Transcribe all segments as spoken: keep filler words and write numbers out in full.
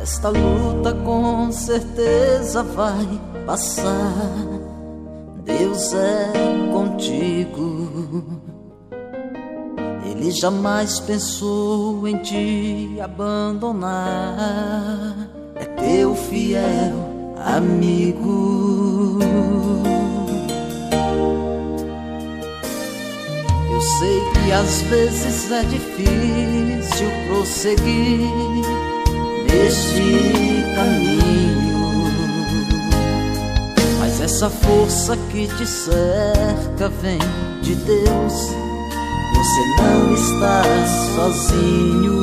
Esta luta com certeza vai passar. Deus é contigo. Ele jamais pensou em te abandonar. É teu fiel amigo. Eu sei que às vezes é difícil prosseguir neste caminho, mas essa força que te cerca vem de Deus. Você não está sozinho.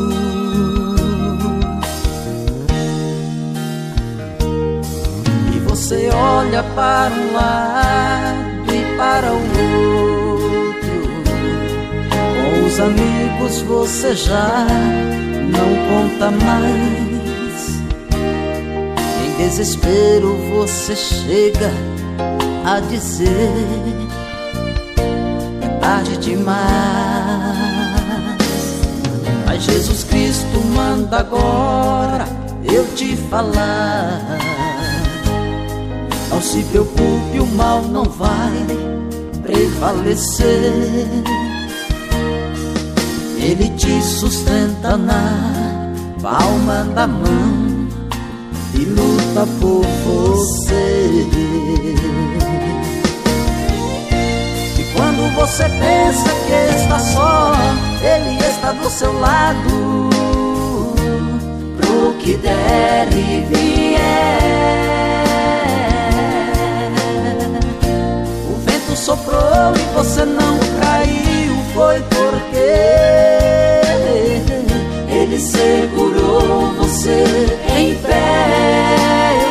E você olha para um lado e para o outro. Com os amigos você já não conta mais. Em desespero você chega a dizer: tarde demais. Mas Jesus Cristo manda agora eu te falar: não se preocupe, o mal não vai prevalecer. Ele te sustenta na palma da mão e luta por você. Quando você pensa que está só, Ele está do seu lado. Pro que der e vier. O vento soprou e você não caiu, foi porque Ele segurou você em pé. Eu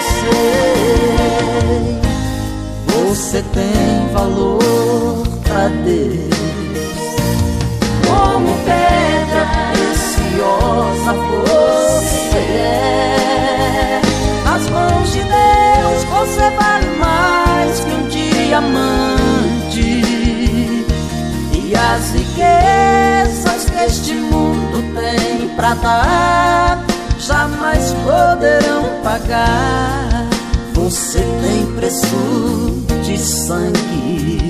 sei, você tem valor pra Deus. Como pedra preciosa você é. Nas mãos de Deus você vale mais que um diamante. E as riquezas que este mundo tem pra dar jamais poderão pagar. Você tem preço de sangue.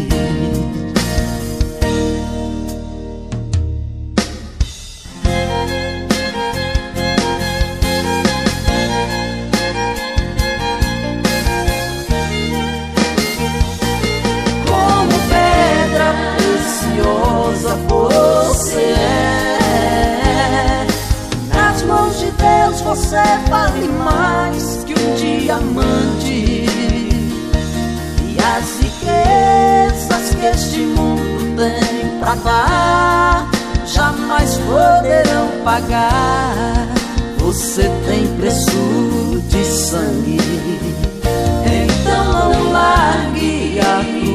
Você é. Nas mãos de Deus você vale mais que um diamante. E as riquezas que este mundo tem pra dar jamais poderão pagar. Você tem preço de sangue. Então não largue a